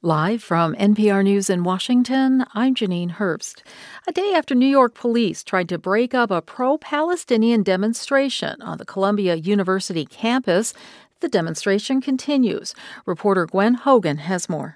Live from NPR News in Washington, I'm Janine Herbst. A day after New York police tried to break up a pro-Palestinian demonstration on the Columbia University campus, the demonstration continues. Reporter Gwen Hogan has more.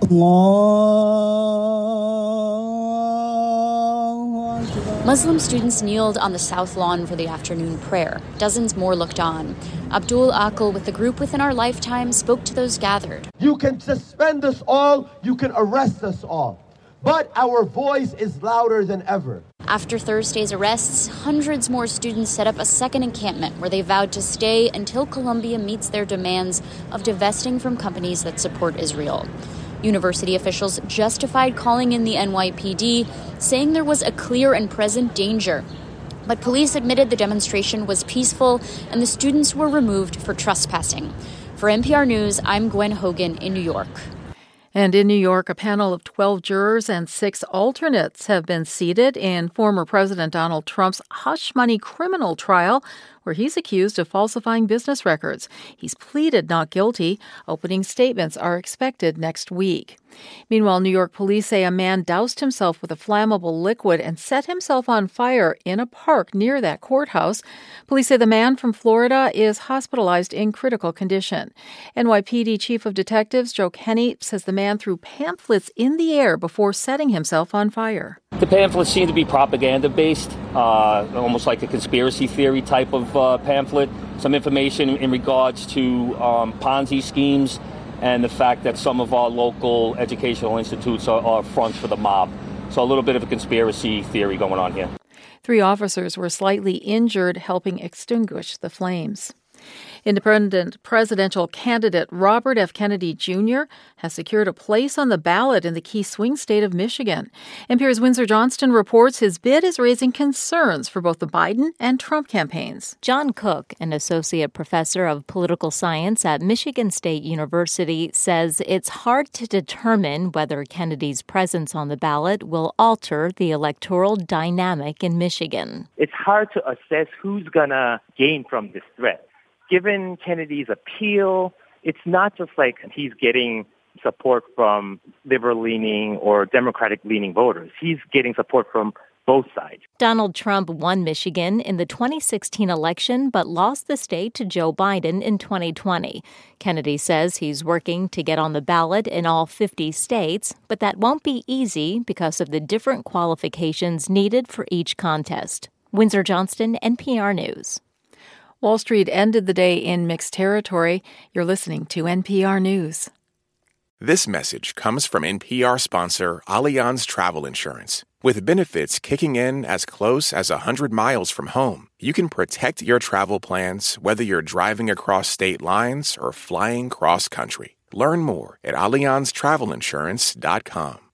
Muslim students kneeled on the South Lawn for the afternoon prayer. Dozens more looked on. Abdul Aqil with the group Within Our Lifetime spoke to those gathered. You can suspend us all, you can arrest us all, but our voice is louder than ever. After Thursday's arrests, hundreds more students set up a second encampment where they vowed to stay until Columbia meets their demands of divesting from companies that support Israel. University officials justified calling in the NYPD, saying there was a clear and present danger. But police admitted the demonstration was peaceful and the students were removed for trespassing. For NPR News, I'm Gwen Hogan in New York. And in New York, a panel of 12 jurors and 6 alternates have been seated in former President Donald Trump's hush money criminal trial, where he's accused of falsifying business records. He's pleaded not guilty. Opening statements are expected next week. Meanwhile, New York police say a man doused himself with a flammable liquid and set himself on fire in a park near that courthouse. Police say the man from Florida is hospitalized in critical condition. NYPD Chief of Detectives Joe Kenney says the man threw pamphlets in the air before setting himself on fire. The pamphlets seem to be propaganda-based, almost like a conspiracy theory type of pamphlet. Some information in regards to Ponzi schemes and the fact that some of our local educational institutes are fronts for the mob. So a little bit of a conspiracy theory going on here. 3 officers were slightly injured, helping extinguish the flames. Independent presidential candidate Robert F. Kennedy Jr. has secured a place on the ballot in the key swing state of Michigan. NPR's Windsor Johnston reports his bid is raising concerns for both the Biden and Trump campaigns. John Cook, an associate professor of political science at Michigan State University, says it's hard to determine whether Kennedy's presence on the ballot will alter the electoral dynamic in Michigan. It's hard to assess who's going to gain from this threat. Given Kennedy's appeal, it's not just like he's getting support from liberal-leaning or Democratic-leaning voters. He's getting support from both sides. Donald Trump won Michigan in the 2016 election, but lost the state to Joe Biden in 2020. Kennedy says he's working to get on the ballot in all 50 states, but that won't be easy because of the different qualifications needed for each contest. Windsor Johnston, NPR News. Wall Street ended the day in mixed territory. You're listening to NPR News. This message comes from NPR sponsor Allianz Travel Insurance. With benefits kicking in as close as 100 miles from home, you can protect your travel plans whether you're driving across state lines or flying cross-country. Learn more at AllianzTravelInsurance.com.